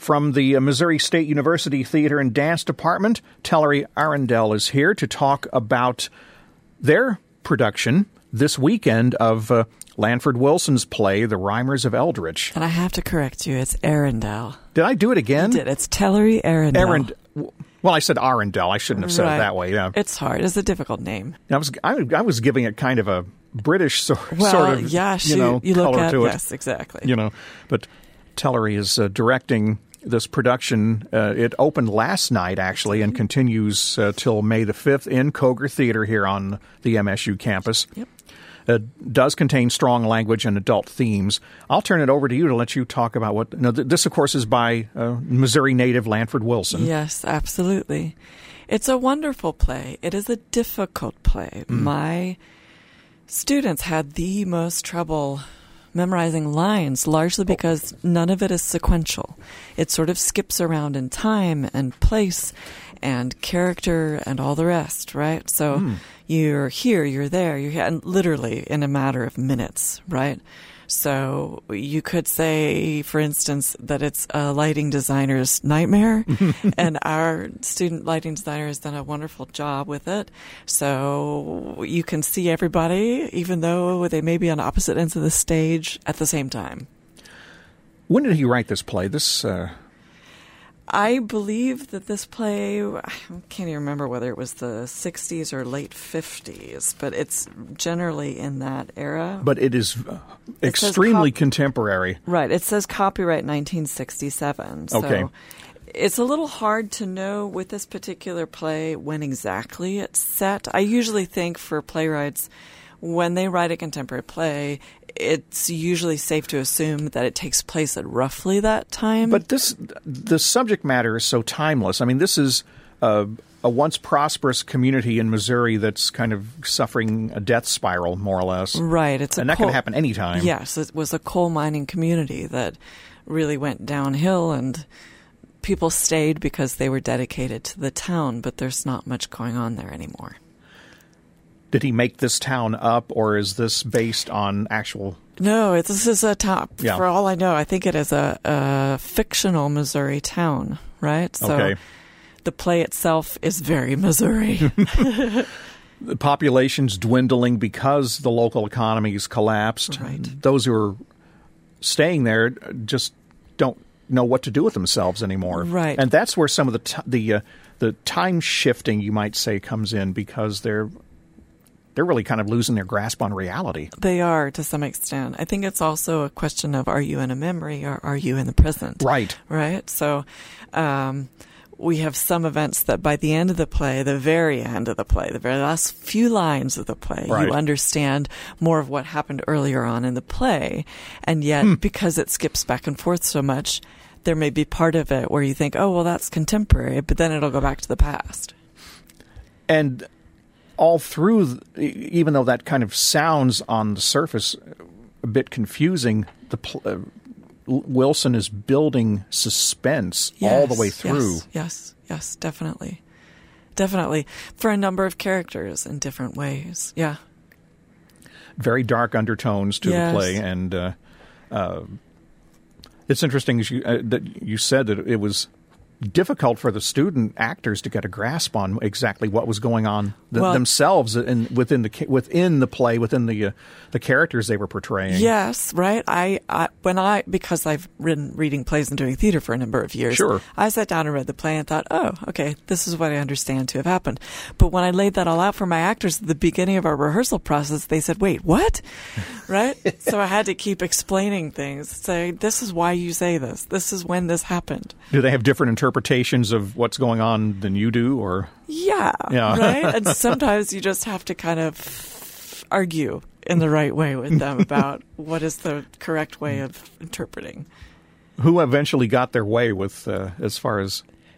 From the Missouri State University Theater and Dance Department, Tellery Arundel is here to talk about their production this weekend of Lanford Wilson's play, The Rhymers of Eldritch. And I have to correct you, it's Arundel. Did I do it again? You did. It's Tellery Arundel. Well, I said Arundel. I shouldn't have said it that way. Yeah, it's hard. It's a difficult name. I was giving it kind of a British sort of you look color at, to it. yes, exactly. But Tellery is directing this production. It opened last night, actually, and continues till May the 5th in Koger Theater here on the MSU campus. Yep. It does contain strong language and adult themes. I'll turn it over to you to let you talk about what... Now, this, of course, is by Missouri native Lanford Wilson. Yes, absolutely. It's a wonderful play. It is a difficult play. My students had the most trouble memorizing lines, largely because none of it is sequential. It sort of skips around in time and place and character and all the rest, right? So you're here, you're there, you're here, and literally in a matter of minutes, right? So you could say, for instance, that it's a lighting designer's nightmare, and our student lighting designer has done a wonderful job with it. So you can see everybody, even though they may be on opposite ends of the stage at the same time. When did he write this play? I believe that this play, I can't even remember whether it was the 60s or late 50s, but it's generally in that era. But it is extremely contemporary. Right. It says copyright 1967. So okay. It's a little hard to know with this particular play when exactly it's set. I usually think for playwrights, when they write a contemporary play, it's usually safe to assume that it takes place at roughly that time. But the subject matter is so timeless. I mean, this is a once prosperous community in Missouri that's kind of suffering a death spiral, more or less. Right. And that can happen anytime. Yes. It was a coal mining community that really went downhill, and people stayed because they were dedicated to the town, but there's not much going on there anymore. Did he make this town up, or is this based on actual... No, this is a town. Yeah. For all I know, I think it is a fictional Missouri town, right? So okay. The play itself is very Missouri. The population's dwindling because the local economy's collapsed. Right. Those who are staying there just don't know what to do with themselves anymore. Right. And that's where some of the time shifting, you might say, comes in, because they're really kind of losing their grasp on reality. They are, to some extent. I think it's also a question of, are you in a memory or are you in the present? Right. Right? So we have some events that by the end of the play, the very end of the play, the very last few lines of the play, right, you understand more of what happened earlier on in the play. And yet, because it skips back and forth so much, there may be part of it where you think, oh, well, that's contemporary, but then it'll go back to the past. And all through, even though that kind of sounds on the surface a bit confusing, Wilson is building suspense all the way through. Yes, definitely. Definitely. For a number of characters in different ways. Yeah. Very dark undertones to the play. And it's interesting that you said that it was difficult for the student actors to get a grasp on exactly what was going on themselves within the play, within the characters they were portraying. Yes, right. Because I've been reading plays and doing theater for a number of years. Sure. I sat down and read the play and thought, oh, okay, this is what I understand to have happened. But when I laid that all out for my actors at the beginning of our rehearsal process, they said, wait, what? Right? So I had to keep explaining things. Say, this is why you say this. This is when this happened. Do they have different interpretations of what's going on than you do, or? Yeah. Right? And sometimes you just have to kind of argue in the right way with them about what is the correct way of interpreting. Who eventually got their way with, as far as...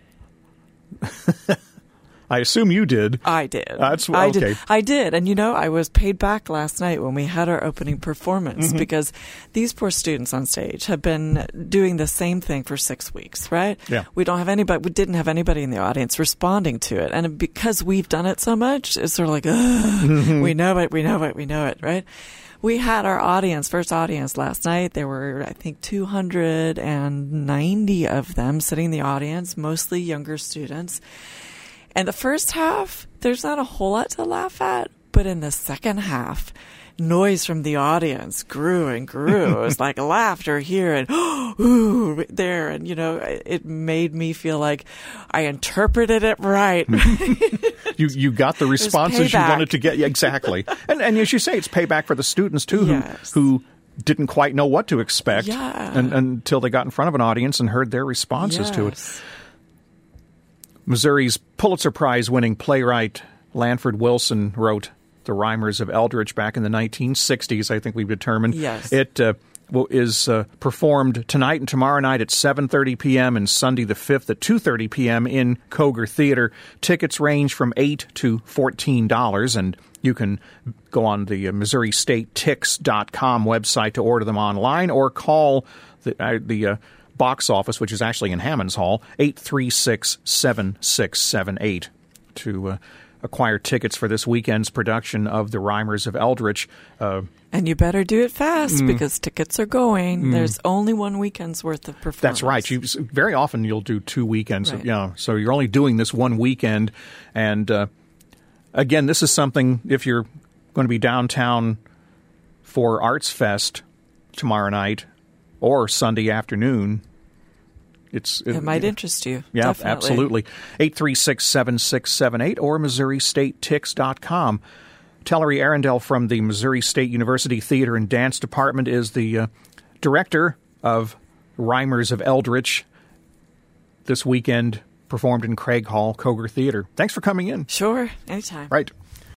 I assume you did. I did. Okay. I did. And, I was paid back last night when we had our opening performance because these poor students on stage have been doing the same thing for 6 weeks, right? Yeah. We didn't have anybody in the audience responding to it. And because we've done it so much, it's sort of like, we know it, right? We had our first audience last night. There were, I think, 290 of them sitting in the audience, mostly younger students. And the first half, there's not a whole lot to laugh at, but in the second half, noise from the audience grew and grew. It was like laughter here and ooh there, and it made me feel like I interpreted it right. You got the responses you wanted to get. Yeah, exactly. And as you say, it's payback for the students too, yes. who didn't quite know what to expect Yeah. until they got in front of an audience and heard their responses to it. Yes. Missouri's Pulitzer Prize winning playwright Lanford Wilson wrote The Rhymers of Eldritch back in the 1960s, I think we've determined. Yes. It is performed tonight and tomorrow night at 7:30 p.m. and Sunday the 5th at 2:30 p.m. in Koger Theater. Tickets range from $8 to $14, and you can go on the MissouriStateTix.com website to order them online or call the box office, which is actually in Hammonds Hall, 836-7678 to acquire tickets for this weekend's production of The Rhymers of Eldritch. And you better do it fast because tickets are going. There's only one weekend's worth of performance. That's right. Very often you'll do 2 weekends. Right. So you're only doing this one weekend. And again, this is something, if you're going to be downtown for Arts Fest tomorrow night or Sunday afternoon, it might interest you. Yeah, Definitely. absolutely. 836-7678 or MissouriStateTix.com. Tellery Arundel from the Missouri State University Theater and Dance Department is the director of Rhymers of Eldritch. This weekend performed in Craig Hall, Koger Theater. Thanks for coming in. Sure, anytime. Right.